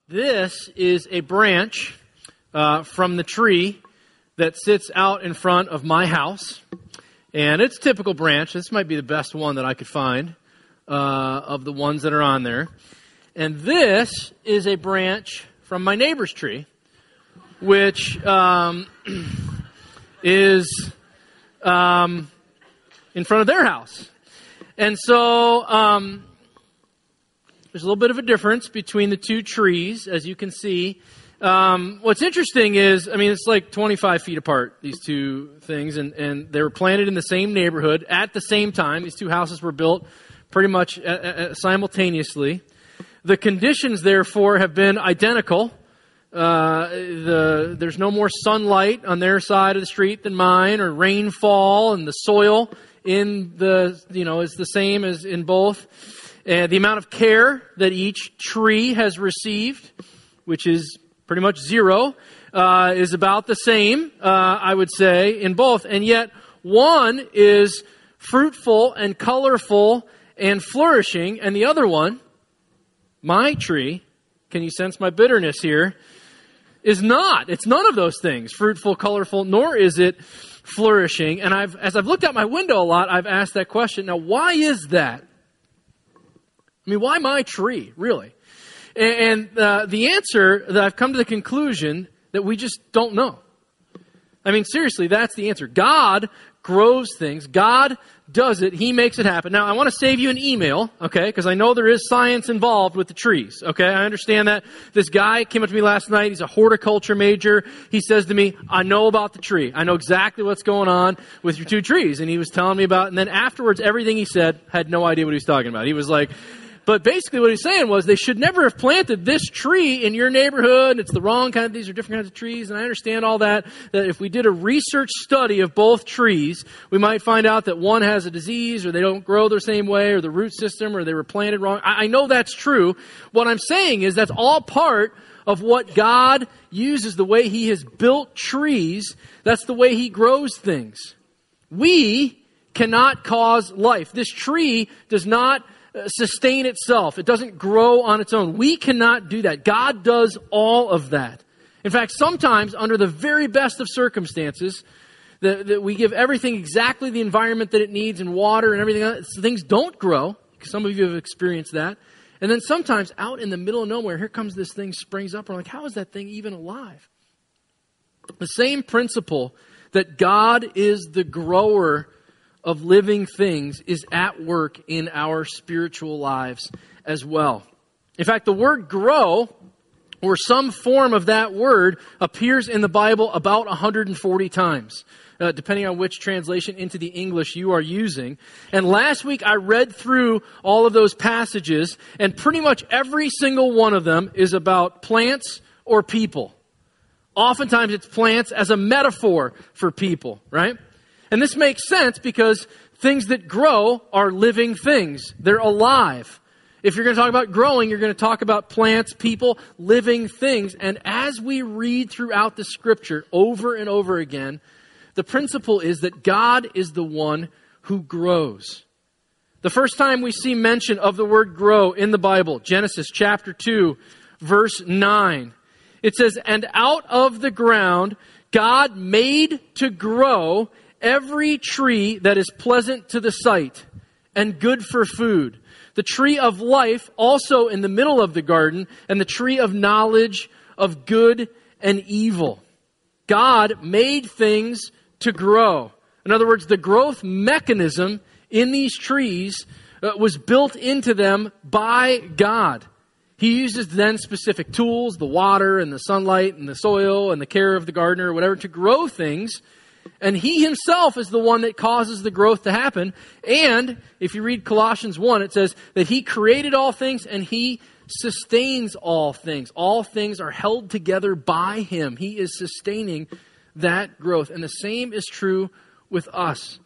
This is a branch from the tree that sits out in front of my house. And it's a typical branch. This might be the best one that I could find of the ones that are on there. And this is a branch from my neighbor's tree, which is in front of their house. And so there's a little bit of a difference between the two trees, as you can see. What's interesting is, it's like 25 feet apart, these two things, and they were planted in the same neighborhood at the same time. These two houses were built pretty much simultaneously. The conditions, therefore, have been identical. There's no more sunlight on their side of the street than mine, or rainfall, and the soil is the same as in both. The amount of care that each tree has received, which is pretty much zero, is about the same, I would say, in both. And yet, one is fruitful and colorful and flourishing, and the other one, my tree, can you sense my bitterness here, is not. It's none of those things, fruitful, colorful, nor is it flourishing. And as I've looked out my window a lot, I've asked that question. Now, why is that? Why my tree, really? And the answer that I've come to the conclusion that we just don't know. Seriously, that's the answer. God grows things. God does it. He makes it happen. Now, I want to save you an email, okay? Because I know there is science involved with the trees, okay? I understand that. This guy came up to me last night. He's a horticulture major. He says to me, I know about the tree. I know exactly what's going on with your two trees. And he was telling me about it. And then afterwards, everything he said, had no idea what he was talking about. He was like... But basically what he's saying was they should never have planted this tree in your neighborhood. It's the wrong kind of, these are different kinds of trees. And I understand all that if we did a research study of both trees, we might find out that one has a disease or they don't grow the same way or the root system or they were planted wrong. I know that's true. What I'm saying is that's all part of what God uses, the way He has built trees. That's the way He grows things. We cannot cause life. This tree does not sustain itself. It doesn't grow on its own. We cannot do that. God does all of that. In fact, sometimes under the very best of circumstances, that we give everything exactly the environment that it needs and water and everything else, things don't grow. Some of you have experienced that. And then sometimes out in the middle of nowhere, here comes this thing, springs up. We're like, how is that thing even alive? The same principle that God is the grower of living things is at work in our spiritual lives as well. In fact, the word grow, or some form of that word, appears in the Bible about 140 times, depending on which translation into the English you are using. And last week I read through all of those passages, and pretty much every single one of them is about plants or people. Oftentimes it's plants as a metaphor for people, right? And this makes sense because things that grow are living things. They're alive. If you're going to talk about growing, you're going to talk about plants, people, living things. And as we read throughout the Scripture over and over again, the principle is that God is the one who grows. The first time we see mention of the word grow in the Bible, Genesis chapter 2, verse 9. It says, "And out of the ground God made to grow every tree that is pleasant to the sight and good for food. The tree of life also in the middle of the garden, and the tree of knowledge of good and evil." God made things to grow. In other words, the growth mechanism in these trees was built into them by God. He uses then specific tools, the water and the sunlight and the soil and the care of the gardener or whatever, to grow things. And He Himself is the one that causes the growth to happen. And if you read Colossians 1, it says that He created all things and He sustains all things. All things are held together by Him. He is sustaining that growth. And the same is true with us.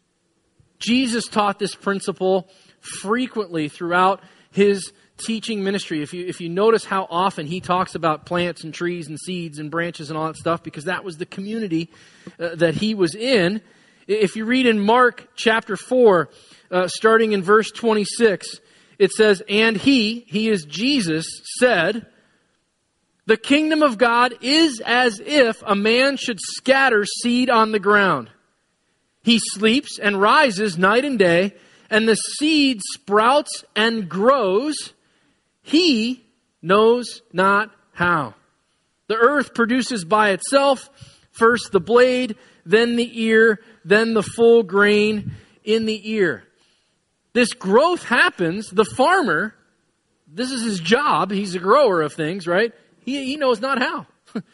Jesus taught this principle frequently throughout His teaching ministry. If you notice how often He talks about plants and trees and seeds and branches and all that stuff, because that was the community that He was in. If you read in Mark chapter 4, starting in verse 26, it says, "And he is Jesus, said, The kingdom of God is as if a man should scatter seed on the ground. He sleeps and rises night and day, and the seed sprouts and grows. He knows not how. The earth produces by itself first the blade, then the ear, then the full grain in the ear. This growth happens. The farmer, this is his job. He's a grower of things, right? He knows not how.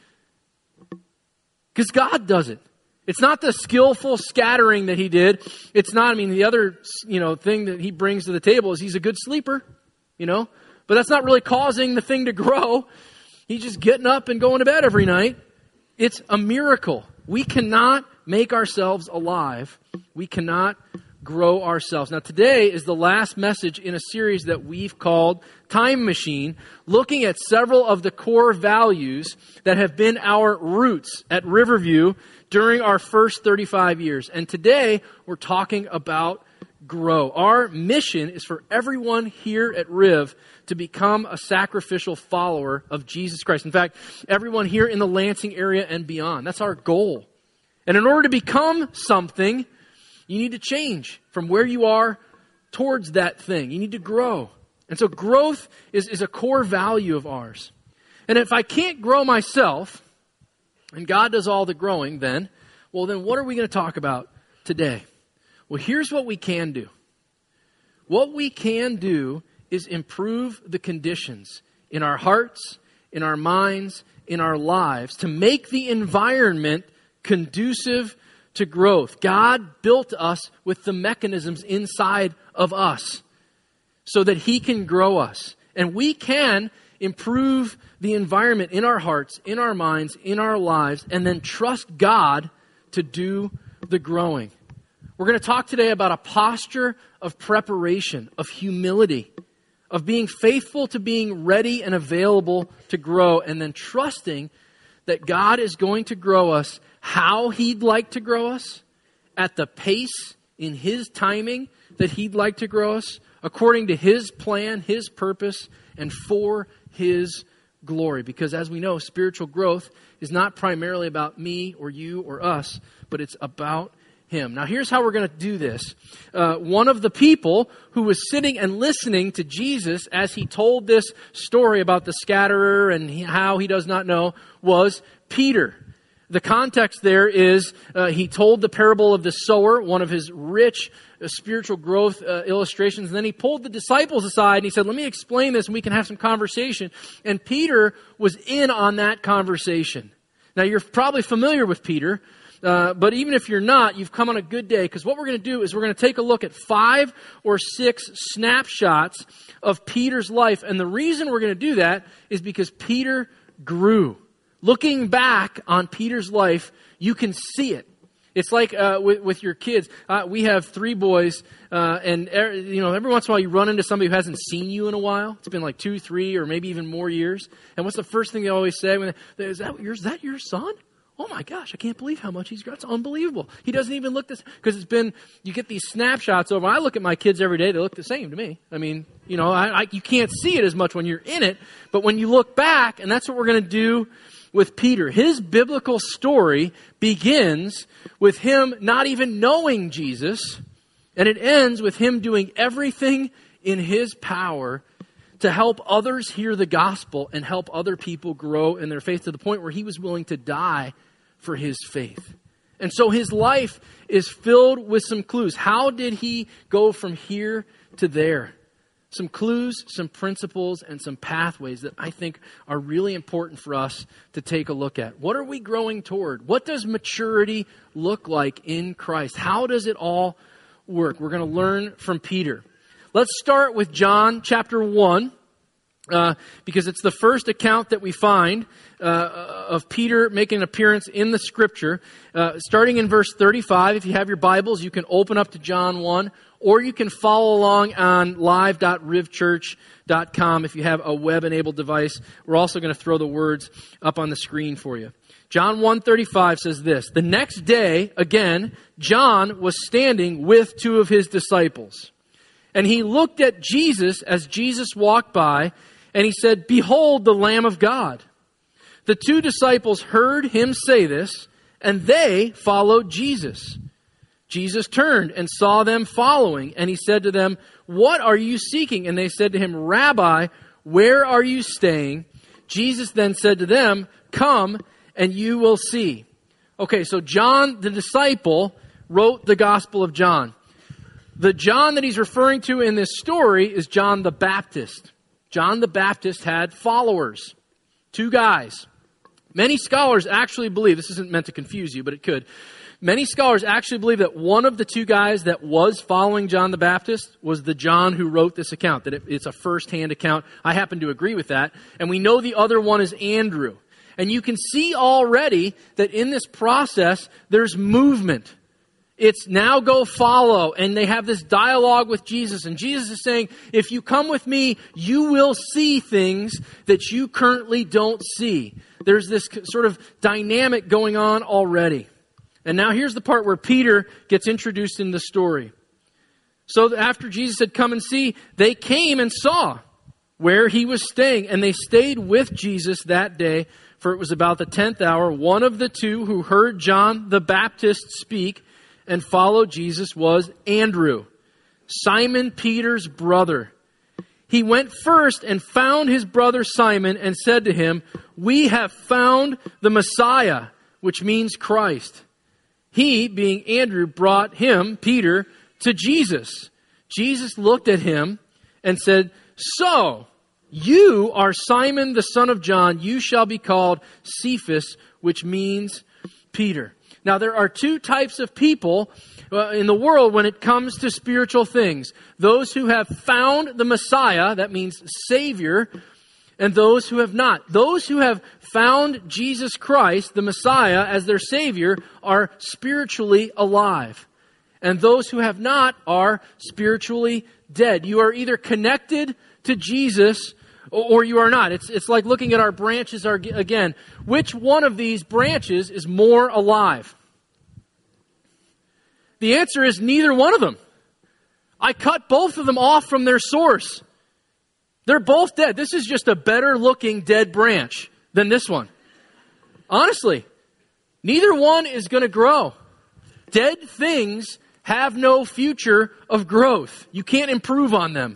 Because God does it. It's not the skillful scattering that he did. It's not, the other, thing that he brings to the table is he's a good sleeper, but that's not really causing the thing to grow. He's just getting up and going to bed every night. It's a miracle. We cannot make ourselves alive. We cannot grow ourselves. Now, today is the last message in a series that we've called Time Machine, looking at several of the core values that have been our roots at Riverview during our first 35 years. And today, we're talking about grow. Our mission is for everyone here at Riv to become a sacrificial follower of Jesus Christ. In fact, everyone here in the Lansing area and beyond. That's our goal. And in order to become something, you need to change from where you are towards that thing. You need to grow. And so growth is a core value of ours. And if I can't grow myself, and God does all the growing, then what are we going to talk about today? Well, here's what we can do. What we can do is improve the conditions in our hearts, in our minds, in our lives to make the environment conducive to growth. God built us with the mechanisms inside of us so that He can grow us. And we can improve the environment in our hearts, in our minds, in our lives, and then trust God to do the growing. We're going to talk today about a posture of preparation, of humility, of being faithful to being ready and available to grow, and then trusting that God is going to grow us how He'd like to grow us, at the pace, in His timing that He'd like to grow us, according to His plan, His purpose, and for His glory. Because as we know, spiritual growth is not primarily about me or you or us, but it's about Him. Now here's how we're going to do this. One of the people who was sitting and listening to Jesus as He told this story about the scatterer and how he does not know was Peter. The context there is he told the parable of the sower, one of his rich spiritual growth illustrations. And then he pulled the disciples aside and he said, let me explain this and we can have some conversation. And Peter was in on that conversation. Now you're probably familiar with Peter. But even if you're not, you've come on a good day, because what we're going to do is we're going to take a look at 5 or 6 snapshots of Peter's life. And the reason we're going to do that is because Peter grew. Looking back on Peter's life, you can see it. It's like with your kids. We have 3 boys, and every once in a while you run into somebody who hasn't seen you in a while. It's been like 2, 3, or maybe even more years. And what's the first thing they always say? Is that your son? Oh my gosh, I can't believe how much he's grown. It's unbelievable. He doesn't even look this, because you get these snapshots over. I look at my kids every day, they look the same to me. You can't see it as much when you're in it, but when you look back, and that's what we're going to do with Peter. His biblical story begins with him not even knowing Jesus, and it ends with him doing everything in his power to help others hear the gospel and help other people grow in their faith to the point where he was willing to die for his faith. And so his life is filled with some clues. How did he go from here to there? Some clues, some principles, and some pathways that I think are really important for us to take a look at. What are we growing toward? What does maturity look like in Christ? How does it all work? We're going to learn from Peter. Let's start with John chapter 1, because it's the first account that we find of Peter making an appearance in the Scripture. Starting in verse 35, if you have your Bibles, you can open up to John 1, or you can follow along on live.rivchurch.com if you have a web-enabled device. We're also going to throw the words up on the screen for you. John 1:35 says this: "The next day, again, John was standing with 2 of his disciples. And he looked at Jesus as Jesus walked by, and he said, 'Behold the Lamb of God.' The 2 disciples heard him say this, and they followed Jesus. Jesus turned and saw them following, and he said to them, "What are you seeking?" And they said to him, "Rabbi, where are you staying?" Jesus then said to them, "Come and you will see." Okay, so John the disciple wrote the Gospel of John. The John that he's referring to in this story is John the Baptist. John the Baptist had followers, 2 guys. Many scholars actually believe, this isn't meant to confuse you, but it could. Many scholars actually believe that one of the 2 guys that was following John the Baptist was the John who wrote this account, that it's a first-hand account. I happen to agree with that. And we know the other one is Andrew. And you can see already that in this process, there's movement. It's now go follow. And they have this dialogue with Jesus. And Jesus is saying, if you come with me, you will see things that you currently don't see. There's this sort of dynamic going on already. And now here's the part where Peter gets introduced in the story. So after Jesus had come and see, they came and saw where he was staying. And they stayed with Jesus that day, for it was about the 10th hour. One of the 2 who heard John the Baptist speak and followed Jesus was Andrew, Simon Peter's brother. He went first and found his brother Simon and said to him, "We have found the Messiah," which means Christ. He, being Andrew, brought him, Peter, to Jesus. Jesus looked at him and said, "So, you are Simon the son of John. You shall be called Cephas," which means Peter. Now, there are 2 types of people in the world when it comes to spiritual things. Those who have found the Messiah, that means Savior, and those who have not. Those who have found Jesus Christ, the Messiah, as their Savior, are spiritually alive. And those who have not are spiritually dead. You are either connected to Jesus or you are not. It's like looking at our branches again. Which one of these branches is more alive? The answer is neither one of them. I cut both of them off from their source. They're both dead. This is just a better looking dead branch than this one. Honestly, neither one is going to grow. Dead things have no future of growth. You can't improve on them.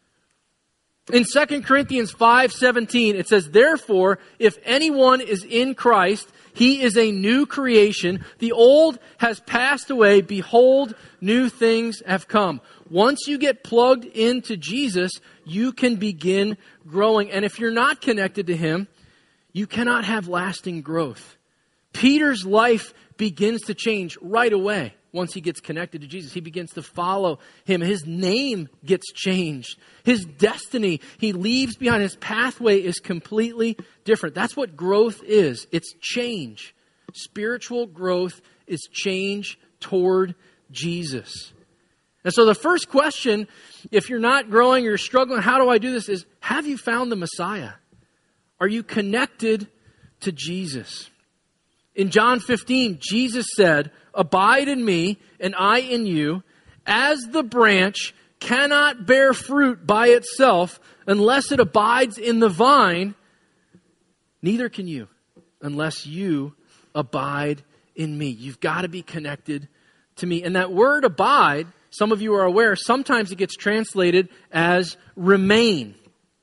In 2 Corinthians 5:17, it says, "Therefore, if anyone is in Christ, he is a new creation. The old has passed away. Behold, new things have come." Once you get plugged into Jesus, you can begin growing. And if you're not connected to him, you cannot have lasting growth. Peter's life begins to change right away. Once he gets connected to Jesus, he begins to follow him. His name gets changed. His destiny, he leaves behind. His pathway is completely different. That's what growth is. It's change. Spiritual growth is change toward Jesus. And so the first question, if you're not growing or you're struggling, how do I do this, is, have you found the Messiah? Are you connected to Jesus? In John 15, Jesus said, "Abide in me, and I in you, as the branch cannot bear fruit by itself unless it abides in the vine, neither can you unless you abide in me." You've got to be connected to me. And that word abide, some of you are aware, sometimes it gets translated as remain.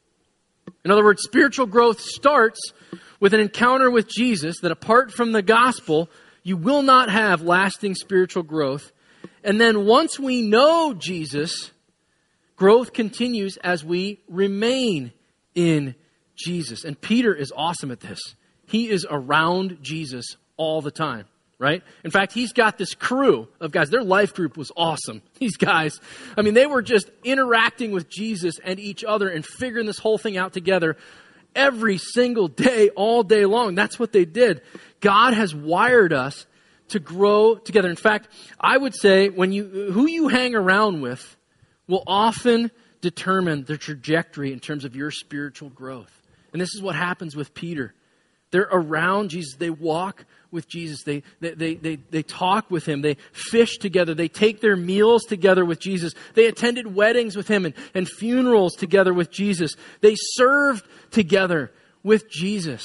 In other words, spiritual growth starts with an encounter with Jesus, that apart from the gospel, you will not have lasting spiritual growth. And then once we know Jesus, growth continues as we remain in Jesus. And Peter is awesome at this. He is around Jesus all the time, right? In fact, he's got this crew of guys. Their life group was awesome. These guys, I mean, they were just interacting with Jesus and each other and figuring this whole thing out together every single day, all day long. That's what they did. God has wired us to grow together. In fact, I would say who you hang around with will often determine the trajectory in terms of your spiritual growth. And this is what happens with Peter. They're around Jesus. They walk with Jesus. They talk with him. They fish together. They take their meals together with Jesus. They attended weddings with him and funerals together with Jesus. They served together with Jesus.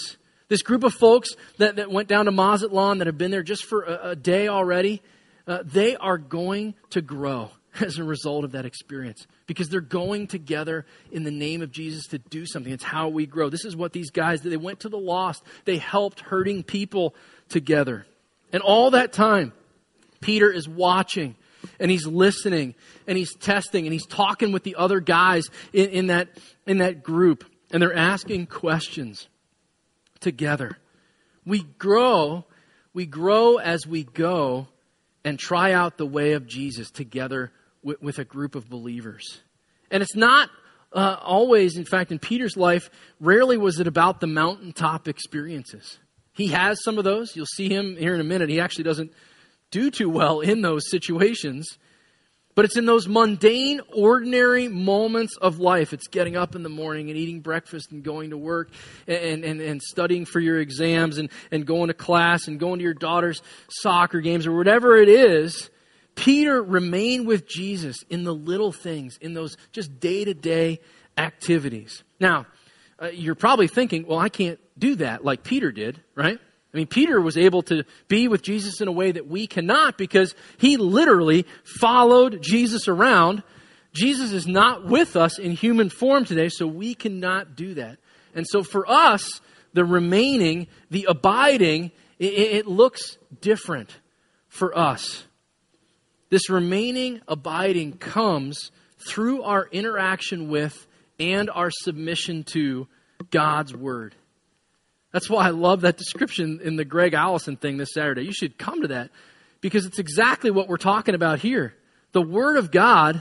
This group of folks that went down to Mazatlan, that have been there just for a day already, they are going to grow as a result of that experience, because they're going together in the name of Jesus to do something. It's how we grow. This is what these guys did. They went to the lost. They helped hurting people together. And all that time, Peter is watching, and he's listening, and he's testing, and he's talking with the other guys in that group, and they're asking questions together. We grow as we go and try out the way of Jesus together with a group of believers. And it's not always, in fact, in Peter's life, rarely was it about the mountaintop experiences. He has some of those. You'll see him here in a minute. He actually doesn't do too well in those situations. But it's in those mundane, ordinary moments of life. It's getting up in the morning and eating breakfast and going to work and studying for your exams and going to class and going to your daughter's soccer games or whatever it is. Peter remained with Jesus in the little things, in those just day-to-day activities. Now, you're probably thinking, well, I can't do that like Peter did, right? I mean, Peter was able to be with Jesus in a way that we cannot, because he literally followed Jesus around. Jesus is not with us in human form today, so we cannot do that. And so for us, the remaining, the abiding, it looks different for us. This remaining abiding comes through our interaction with and our submission to God's Word. That's why I love that description in the Greg Allison thing this Saturday. You should come to that, because it's exactly what we're talking about here. The Word of God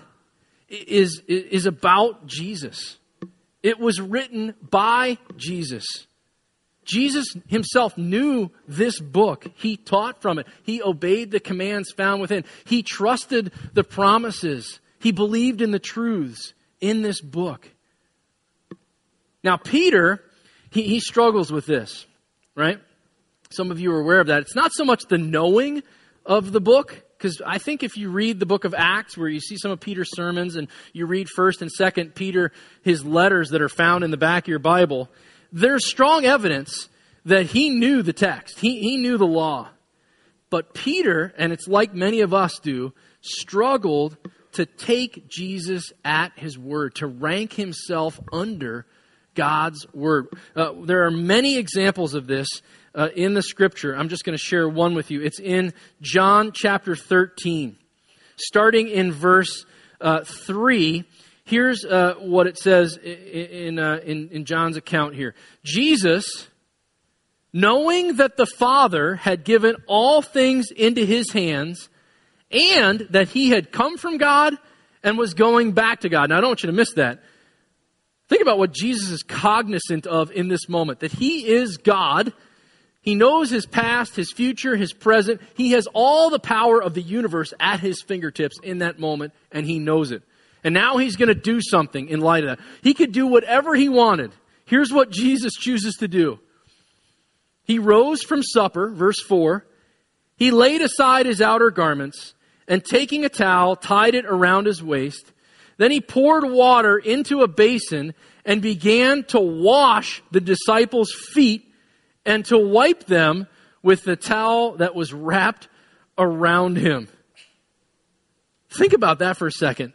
is about Jesus. It was written by Jesus. Jesus himself knew this book. He taught from it. He obeyed the commands found within. He trusted the promises. He believed in the truths in this book. Now, Peter, he struggles with this, right? Some of you are aware of that. It's not so much the knowing of the book, because I think if you read the book of Acts, where you see some of Peter's sermons, and you read 1st and 2nd Peter, his letters that are found in the back of your Bible, there's strong evidence that he knew the text. He knew the law. But Peter, and it's like many of us do, struggled to take Jesus at his word, to rank himself under God's word. There are many examples of this in the scripture. I'm just going to share one with you. It's in John chapter 13. Starting in verse 3, here's what it says in John's account here. Jesus, knowing that the Father had given all things into his hands, and that he had come from God and was going back to God. Now, I don't want you to miss that. Think about what Jesus is cognizant of in this moment, that he is God. He knows his past, his future, his present. He has all the power of the universe at his fingertips in that moment, and he knows it. And now he's going to do something in light of that. He could do whatever he wanted. Here's what Jesus chooses to do. He rose from supper, verse 4. He laid aside his outer garments, and taking a towel, tied it around his waist. Then he poured water into a basin and began to wash the disciples' feet and to wipe them with the towel that was wrapped around him. Think about that for a second.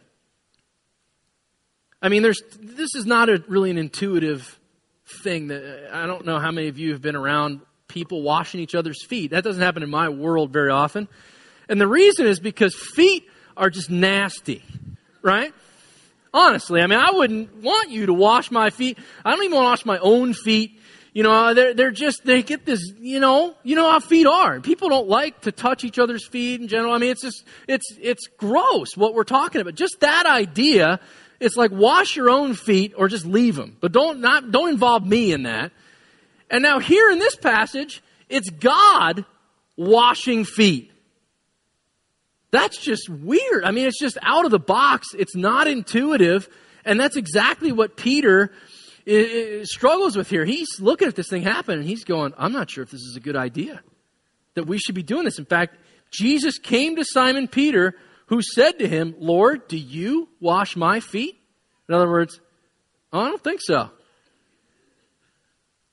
I mean, this is not really an intuitive thing. That I don't know how many of you have been around people washing each other's feet. That doesn't happen in my world very often. And the reason is because feet are just nasty, right? Honestly, I mean, I wouldn't want you to wash my feet. I don't even want to wash my own feet. You know, they get this, you know how feet are. People don't like to touch each other's feet in general. I mean, it's gross what we're talking about. Just that idea, it's like wash your own feet or just leave them. But don't involve me in that. And now here in this passage, it's God washing feet. That's just weird. I mean, it's just out of the box. It's not intuitive. And that's exactly what Peter struggles with here. He's looking at this thing happen and he's going, I'm not sure if this is a good idea, that we should be doing this. In fact, Jesus came to Simon Peter, who said to him, Lord, do you wash my feet? In other words, I don't think so.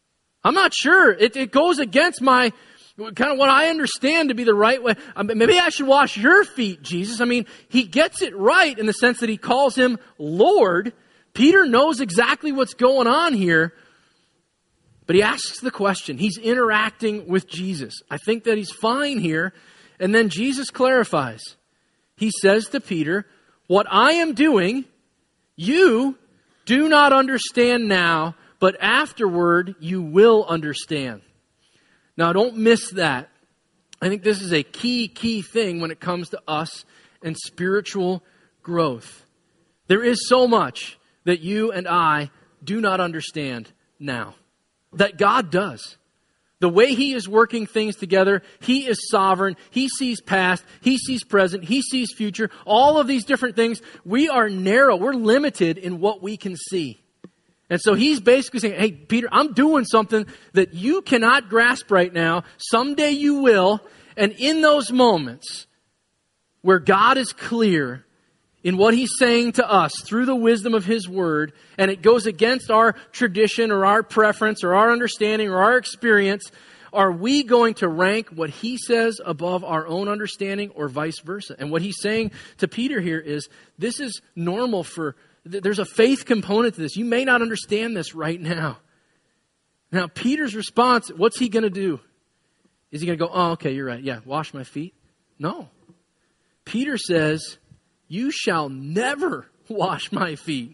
I'm not sure. It goes against my, kind of what I understand to be the right way. Maybe I should wash your feet, Jesus. I mean, he gets it right in the sense that he calls him Lord. Peter knows exactly what's going on here, but he asks the question. He's interacting with Jesus. I think that he's fine here. And then Jesus clarifies. He says to Peter, what I am doing, you do not understand now, but afterward you will understand. Now don't miss that. I think this is a key thing when it comes to us and spiritual growth. There is so much that you and I do not understand now, that God does. The way he is working things together, he is sovereign. He sees past, he sees present, he sees future. All of these different things, we are narrow. We're limited in what we can see. And so he's basically saying, hey, Peter, I'm doing something that you cannot grasp right now. Someday you will. And in those moments where God is clear in what he's saying to us through the wisdom of his word, and it goes against our tradition or our preference or our understanding or our experience, are we going to rank what he says above our own understanding or vice versa? And what he's saying to Peter here is, this is normal there's a faith component to this. You may not understand this right now. Now, Peter's response, what's he going to do? Is he going to go, oh, okay, you're right. Yeah, wash my feet? No. Peter says, you shall never wash my feet.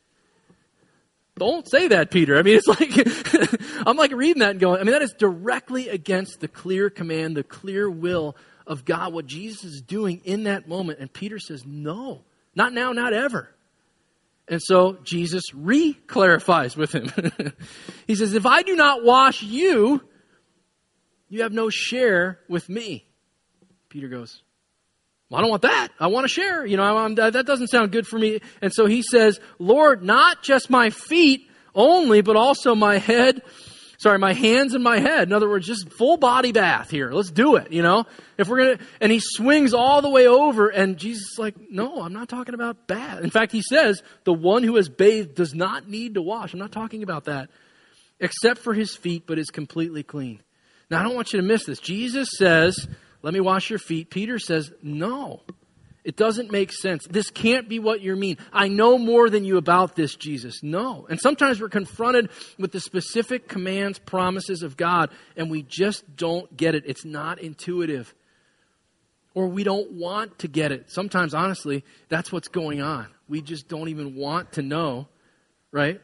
Don't say that, Peter. I mean, it's like, I'm like reading that and going, I mean, that is directly against the clear command, the clear will of God, what Jesus is doing in that moment. And Peter says, no, not now, not ever. And so Jesus re-clarifies with him. He says, if I do not wash you, you have no share with me. Peter goes, well, I don't want that. I want to share. That doesn't sound good for me. And so he says, Lord, not just my feet only, but also my hands and my head. In other words, just full body bath here. Let's do it, If we're going to, and he swings all the way over, and Jesus is like, no, I'm not talking about bath. In fact, he says, the one who has bathed does not need to wash. I'm not talking about that. Except for his feet, but is completely clean. Now, I don't want you to miss this. Jesus says, let me wash your feet. Peter says, no, it doesn't make sense. This can't be what you mean. I know more than you about this, Jesus. No. And sometimes we're confronted with the specific commands, promises of God, and we just don't get it. It's not intuitive. Or we don't want to get it. Sometimes, honestly, that's what's going on. We just don't even want to know, right?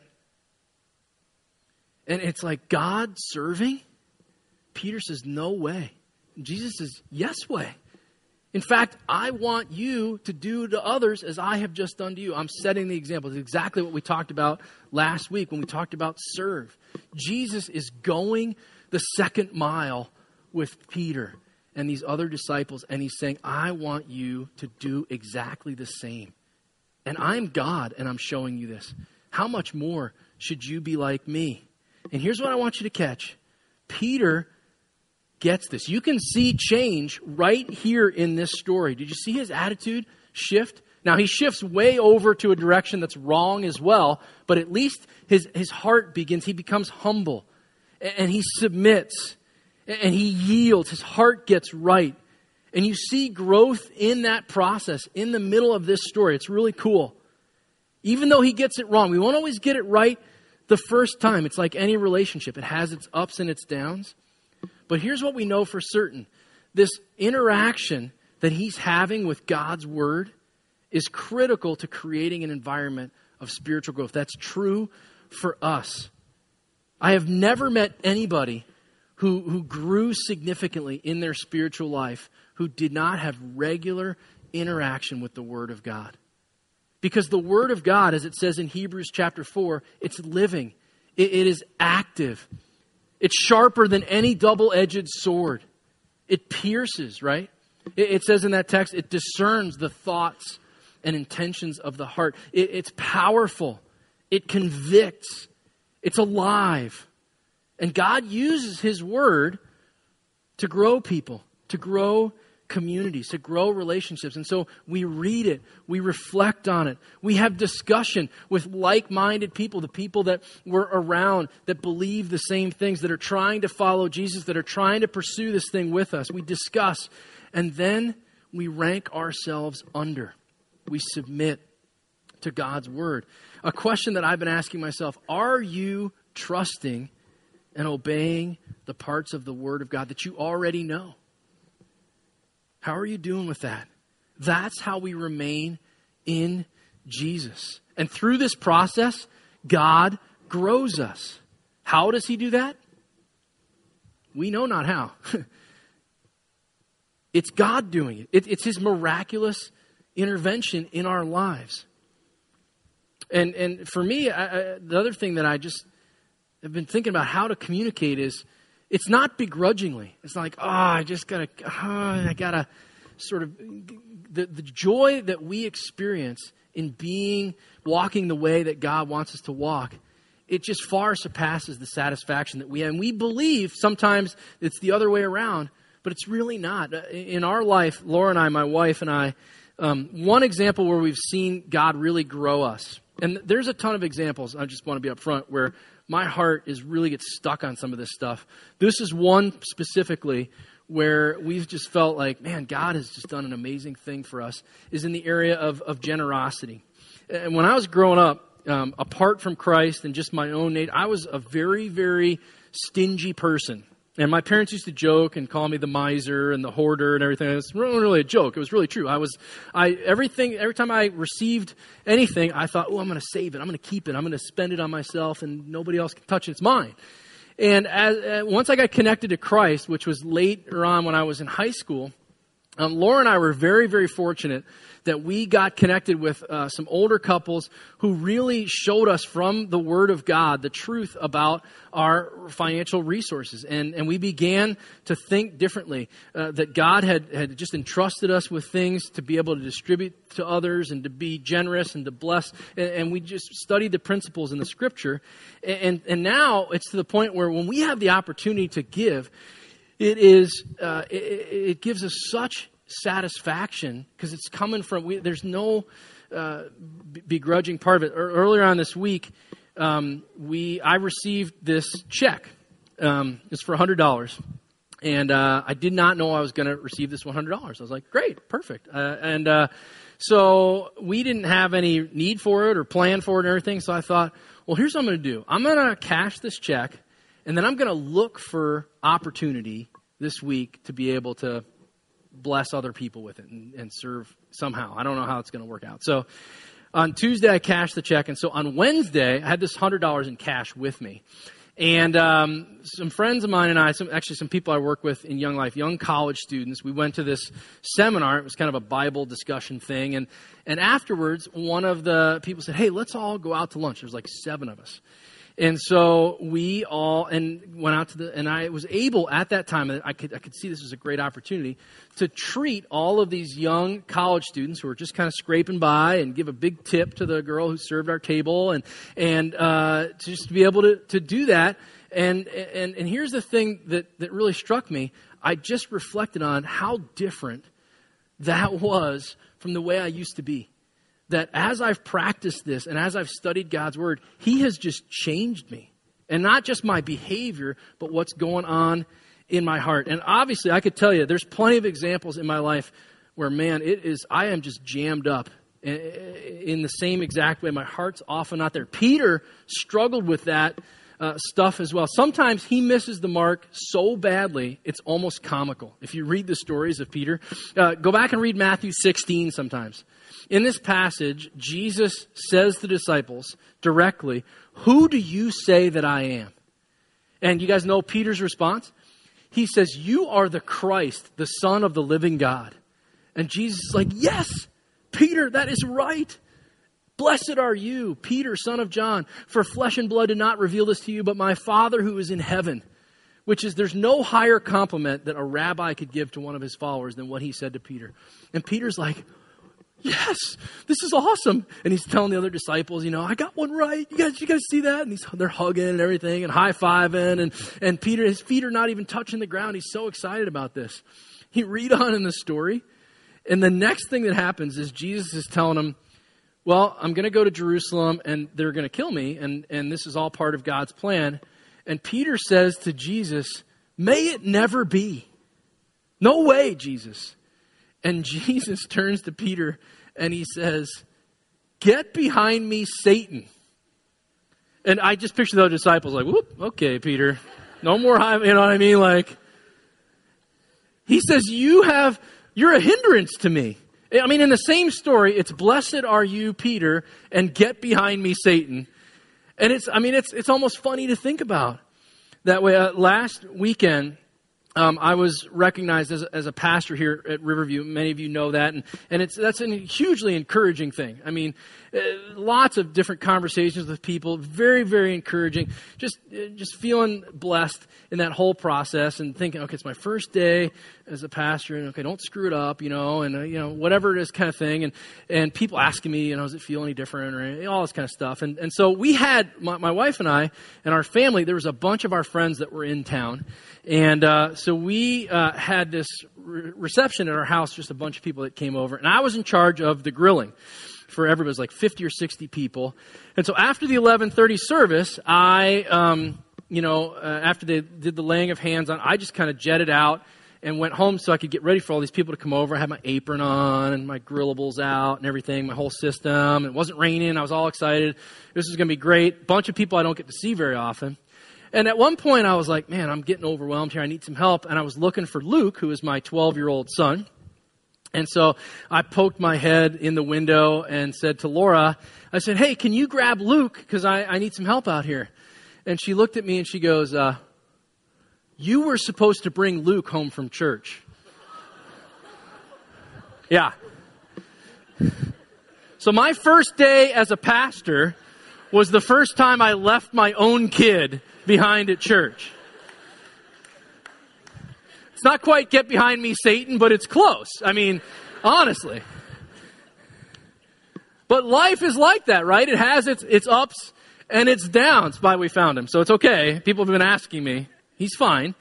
And it's like, God serving? Peter says, no way. Jesus says, yes way. In fact, I want you to do to others as I have just done to you. I'm setting the example. It's exactly what we talked about last week when we talked about serve. Jesus is going the second mile with Peter and these other disciples, and he's saying, I want you to do exactly the same. And I'm God, and I'm showing you this. How much more should you be like me? And here's what I want you to catch. Peter gets this. You can see change right here in this story. Did you see his attitude shift? Now, he shifts way over to a direction that's wrong as well, but at least his heart he becomes humble, and he submits, and he yields. His heart gets right. And you see growth in that process in the middle of this story. It's really cool. Even though he gets it wrong, we won't always get it right the first time. It's like any relationship. It has its ups and its downs. But here's what we know for certain. This interaction that he's having with God's word is critical to creating an environment of spiritual growth. That's true for us. I have never met anybody who grew significantly in their spiritual life who did not have regular interaction with the Word of God. Because the Word of God, as it says in Hebrews chapter 4, it's living. It is active. It's sharper than any double-edged sword. It pierces, right? It says in that text, it discerns the thoughts and intentions of the heart. It's powerful. It convicts. It's alive. And God uses His Word to grow people, to grow communities, to grow relationships. And so we read it, we reflect on it, we have discussion with like-minded people, the people that we're around, that believe the same things, that are trying to follow Jesus, that are trying to pursue this thing with us. We discuss, and then we rank ourselves under. We submit to God's word. A question that I've been asking myself, are you trusting and obeying the parts of the word of God that you already know? How are you doing with that? That's how we remain in Jesus. And through this process, God grows us. How does he do that? We know not how. It's God doing it. It's his miraculous intervention in our lives. And for me, the other thing that I just have been thinking about how to communicate is, it's not begrudgingly. It's like, I gotta sort of, the joy that we experience in walking the way that God wants us to walk, it just far surpasses the satisfaction that we have. And we believe sometimes it's the other way around, but it's really not. In our life, Laura and I, my wife and I, one example where we've seen God really grow us, and there's a ton of examples, I just want to be up front, where my heart really gets stuck on some of this stuff. This is one specifically where we've just felt like, man, God has just done an amazing thing for us, is in the area of generosity. And when I was growing up, apart from Christ and just my own nature, I was a very, very stingy person. And my parents used to joke and call me the miser and the hoarder and everything. It was really a joke. It was really true. Every time I received anything, I thought, I'm going to save it. I'm going to keep it. I'm going to spend it on myself and nobody else can touch it. It's mine. And once I got connected to Christ, which was later on when I was in high school, Laura and I were very, very fortunate that we got connected with some older couples who really showed us from the Word of God the truth about our financial resources. And we began to think differently, that God had just entrusted us with things to be able to distribute to others and to be generous and to bless. And we just studied the principles in the Scripture. And now it's to the point where when we have the opportunity to give, it gives us such satisfaction because it's coming from, there's no begrudging part of it. Earlier on this week, I received this check. It's for $100. And I did not know I was going to receive this $100. I was like, great, perfect. So we didn't have any need for it or plan for it and everything. So I thought, well, here's what I'm going to do. I'm going to cash this check, and then I'm going to look for opportunity this week to be able to bless other people with it and serve somehow. I don't know how it's going to work out. So on Tuesday, I cashed the check. And so on Wednesday, I had this $100 in cash with me. And some friends of mine and I, some people I work with in Young Life, young college students, we went to this seminar. It was kind of a Bible discussion thing. And afterwards, one of the people said, hey, let's all go out to lunch. There's like 7 of us. And so we all went out and I was able at that time, I could see this was a great opportunity to treat all of these young college students who were just kind of scraping by and give a big tip to the girl who served our table and to just be able to do that. And here's the thing that really struck me. I just reflected on how different that was from the way I used to be. That as I've practiced this and as I've studied God's Word, He has just changed me. And not just my behavior, but what's going on in my heart. And obviously, I could tell you, there's plenty of examples in my life where, man, I am just jammed up in the same exact way. My heart's often not there. Peter struggled with that stuff as well. Sometimes he misses the mark so badly, it's almost comical. If you read the stories of Peter, go back and read Matthew 16 sometimes. In this passage, Jesus says to the disciples directly, who do you say that I am? And you guys know Peter's response? He says, you are the Christ, the Son of the living God. And Jesus is like, yes, Peter, that is right. Blessed are you, Peter, son of John, for flesh and blood did not reveal this to you, but my Father who is in heaven. Which is, there's no higher compliment that a rabbi could give to one of his followers than what he said to Peter. And Peter's like, yes, this is awesome. And he's telling the other disciples, I got one right. You guys see that? And they're hugging and everything and high-fiving. And Peter, his feet are not even touching the ground. He's so excited about this. You read on in the story, and the next thing that happens is Jesus is telling him, well, I'm going to go to Jerusalem, and they're going to kill me, and this is all part of God's plan. And Peter says to Jesus, may it never be. No way, Jesus. And Jesus turns to Peter, and he says, get behind me, Satan. And I just picture those disciples like, whoop, okay, Peter. No more high, you know what I mean? Like, he says, you're a hindrance to me. I mean, in the same story, it's blessed are you, Peter, and get behind me, Satan. And it's almost funny to think about that way. Last weekend, I was recognized as a pastor here at Riverview. Many of you know that, and that's a hugely encouraging thing. I mean, lots of different conversations with people, very, very encouraging. Just feeling blessed in that whole process, and thinking, okay, it's my first day as a pastor, and okay, don't screw it up, and whatever it is, kind of thing. And people asking me, does it feel any different, or all this kind of stuff. And so we had my wife and I and our family. There was a bunch of our friends that were in town. And so we had this reception at our house, just a bunch of people that came over. And I was in charge of the grilling for everybody. It was like 50 or 60 people. And so after the 11:30 service, I, after they did the laying of hands on, I just kind of jetted out and went home so I could get ready for all these people to come over. I had my apron on and my grillables out and everything, my whole system. It wasn't raining. I was all excited. This is going to be great. Bunch of people I don't get to see very often. And at one point, I was like, man, I'm getting overwhelmed here. I need some help. And I was looking for Luke, who is my 12-year-old son. And so I poked my head in the window and said to Laura, I said, hey, can you grab Luke? Because I need some help out here. And she looked at me and she goes, you were supposed to bring Luke home from church. Yeah. So my first day as a pastor was the first time I left my own kid behind at church. It's not quite get behind me, Satan, but it's close. I mean, honestly. But life is like that, right? It has its ups and its downs. By the way, we found him, so it's okay. People have been asking me. He's fine.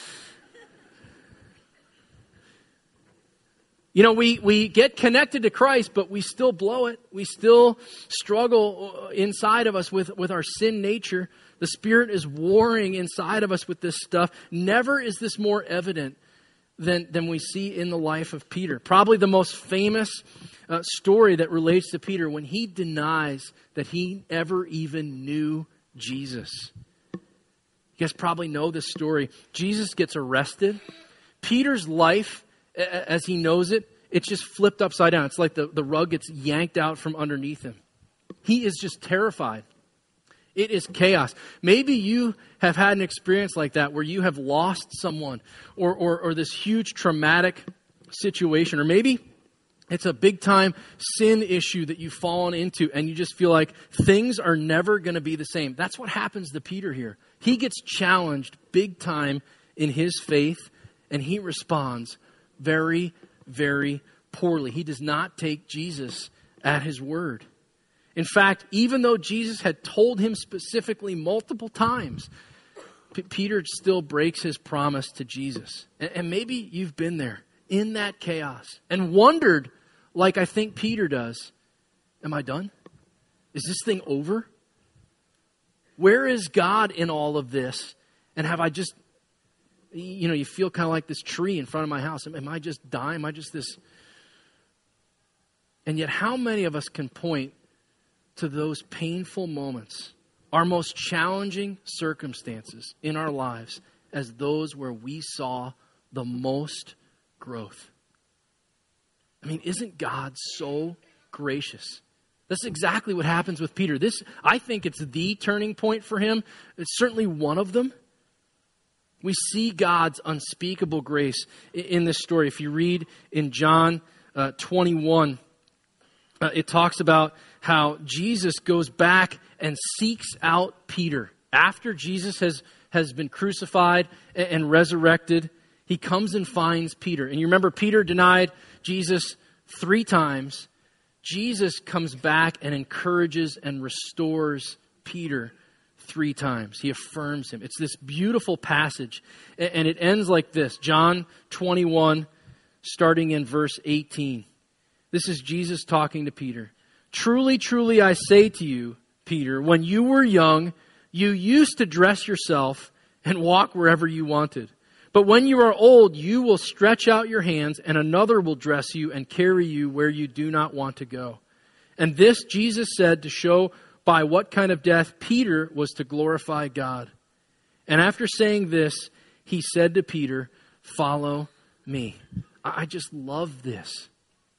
We get connected to Christ, but we still blow it. We still struggle inside of us with our sin nature. The Spirit is warring inside of us with this stuff. Never is this more evident than we see in the life of Peter. Probably the most famous story that relates to Peter, when he denies that he ever even knew Jesus. You guys probably know this story. Jesus gets arrested. Peter's life, as he knows it, it's just flipped upside down. It's like the rug gets yanked out from underneath him. He is just terrified. It is chaos. Maybe you have had an experience like that where you have lost someone or this huge traumatic situation. Or maybe it's a big time sin issue that you've fallen into and you just feel like things are never going to be the same. That's what happens to Peter here. He gets challenged big time in his faith and he responds very, very poorly. He does not take Jesus at his word. In fact, even though Jesus had told him specifically multiple times, Peter still breaks his promise to Jesus. And maybe you've been there in that chaos and wondered, like I think Peter does, am I done? Is this thing over? Where is God in all of this? And have I just, you feel kind of like this tree in front of my house. Am I just dying? Am I just this? And yet how many of us can point to those painful moments, our most challenging circumstances in our lives, as those where we saw the most growth? I mean, isn't God so gracious? That's exactly what happens with Peter. This, I think it's the turning point for him. It's certainly one of them. We see God's unspeakable grace in this story. If you read in John 21, it talks about how Jesus goes back and seeks out Peter. After Jesus has been crucified and resurrected, he comes and finds Peter. And you remember Peter denied Jesus 3 times. Jesus comes back and encourages and restores Peter 3 times. He affirms him. It's this beautiful passage. And it ends like this. John 21, starting in verse 18. This is Jesus talking to Peter. Truly, truly, I say to you, Peter, when you were young, you used to dress yourself and walk wherever you wanted. But when you are old, you will stretch out your hands, and another will dress you and carry you where you do not want to go. And this Jesus said to show by what kind of death Peter was to glorify God. And after saying this, he said to Peter, follow me. I just love this.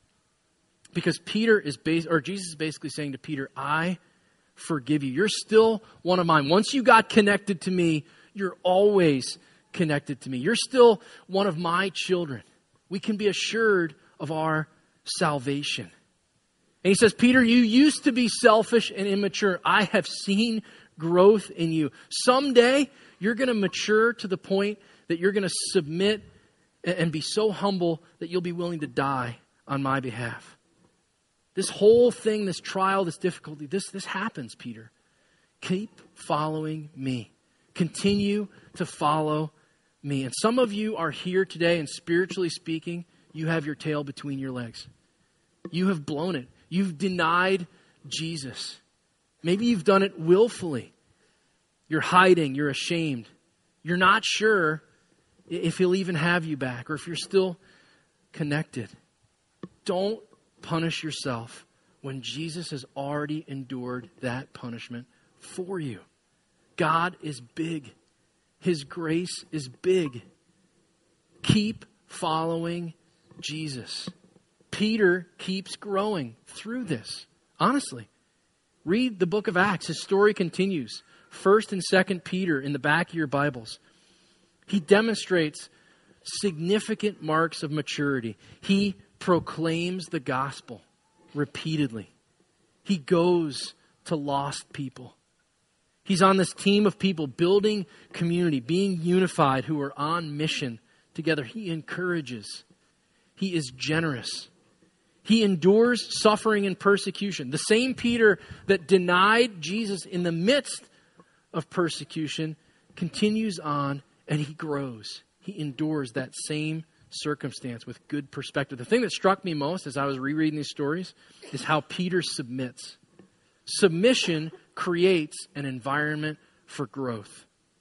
Because Jesus is basically saying to Peter, I forgive you. You're still one of mine. Once you got connected to me, you're always connected to me. You're still one of my children. We can be assured of our salvation. And he says, Peter, you used to be selfish and immature. I have seen growth in you. Someday, you're going to mature to the point that you're going to submit and be so humble that you'll be willing to die on my behalf. This whole thing, this trial, this difficulty, this happens, Peter. Keep following me. Continue to follow me. And some of you are here today, and spiritually speaking, you have your tail between your legs. You have blown it. You've denied Jesus. Maybe you've done it willfully. You're hiding. You're ashamed. You're not sure if he'll even have you back or if you're still connected. Don't punish yourself when Jesus has already endured that punishment for you. God is big. His grace is big. Keep following Jesus. Peter keeps growing through this. Honestly, read the book of Acts. His story continues. 1st and 2nd Peter in the back of your Bibles. He demonstrates significant marks of maturity. He proclaims the gospel repeatedly. He goes to lost people. He's on this team of people building community, being unified, who are on mission together. He encourages. He is generous. He endures suffering and persecution. The same Peter that denied Jesus in the midst of persecution continues on, and he grows. He endures that same circumstance with good perspective. The thing that struck me most as I was rereading these stories is how Peter submits. Submission creates an environment for growth.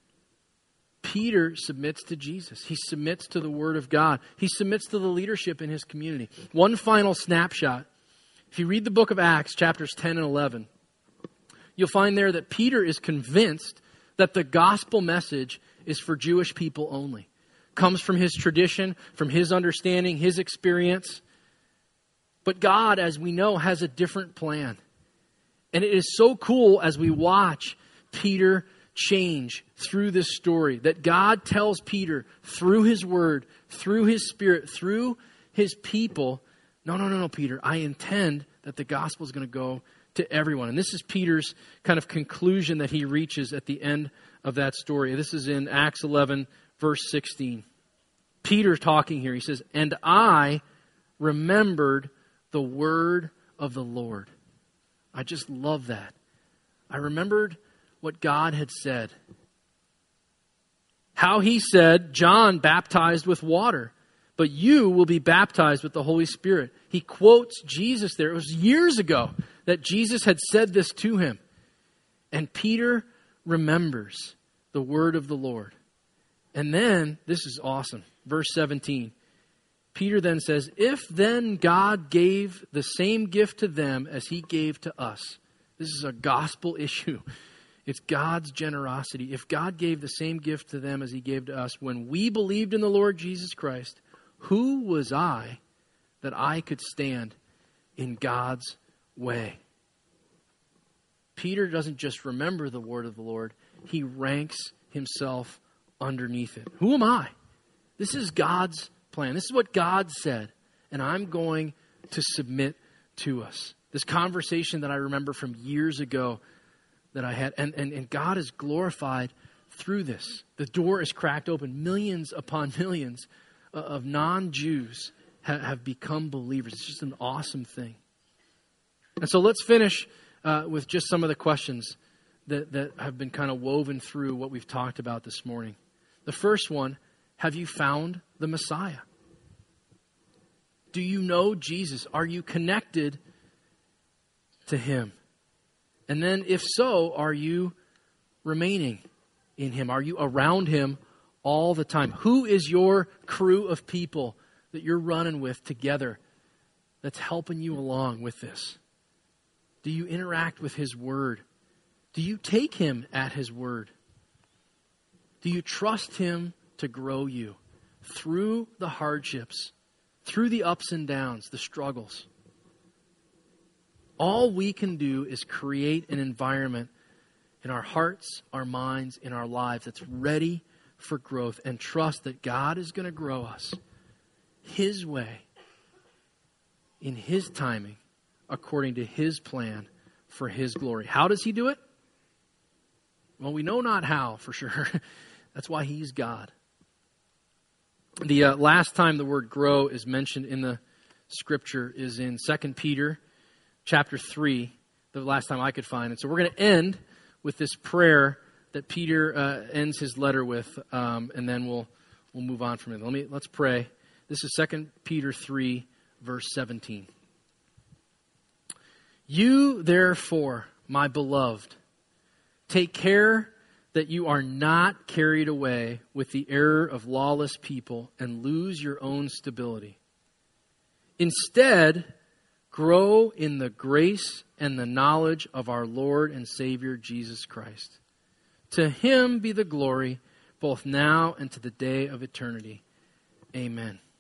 Peter submits to Jesus. He submits to the Word of God. He submits to the leadership in his community. One final snapshot. If you read the book of Acts, chapters 10 and 11, you'll find there that Peter is convinced that the gospel message is for Jewish people only. Comes from his tradition, from his understanding, his experience. But God, as we know, has a different plan. And it is so cool as we watch Peter change through this story, that God tells Peter through his word, through his spirit, through his people, no, Peter, I intend that the gospel is going to go to everyone. And this is Peter's kind of conclusion that he reaches at the end of that story. This is in Acts 11, verse 16. Peter talking here, he says, and I remembered the word of the Lord. I just love that. I remembered what God had said. How he said, John baptized with water, but you will be baptized with the Holy Spirit. He quotes Jesus there. It was years ago that Jesus had said this to him. And Peter remembers the word of the Lord. And then, this is awesome, verse 17. Peter then says, if then God gave the same gift to them as he gave to us. This is a gospel issue. It's God's generosity. If God gave the same gift to them as he gave to us when we believed in the Lord Jesus Christ, who was I that I could stand in God's way? Peter doesn't just remember the word of the Lord. He ranks himself underneath it. Who am I? This is God's plan. This is what God said. And I'm going to submit to us. This conversation that I remember from years ago that I had. And God is glorified through this. The door is cracked open. Millions upon millions of non-Jews have become believers. It's just an awesome thing. And so let's finish with just some of the questions that have been kind of woven through what we've talked about this morning. The first one, have you found the Messiah? Do you know Jesus? Are you connected to him? And then if so, are you remaining in him? Are you around him all the time? Who is your crew of people that you're running with together that's helping you along with this? Do you interact with his word? Do you take him at his word? Do you trust him to grow you through the hardships, through the ups and downs, the struggles? All we can do is create an environment in our hearts, our minds, in our lives that's ready for growth, and trust that God is going to grow us his way, in his timing, according to his plan for his glory. How does he do it? Well, we know not how for sure. That's why he's God. The last time the word grow is mentioned in the scripture is in 2 Peter chapter 3, the last time I could find it. So we're going to end with this prayer that Peter ends his letter with, and then we'll move on from it. Let's pray. This is 2 Peter 3, verse 17. You, therefore, my beloved, take care that you are not carried away with the error of lawless people and lose your own stability. Instead, grow in the grace and the knowledge of our Lord and Savior Jesus Christ. To him be the glory both now and to the day of eternity. Amen.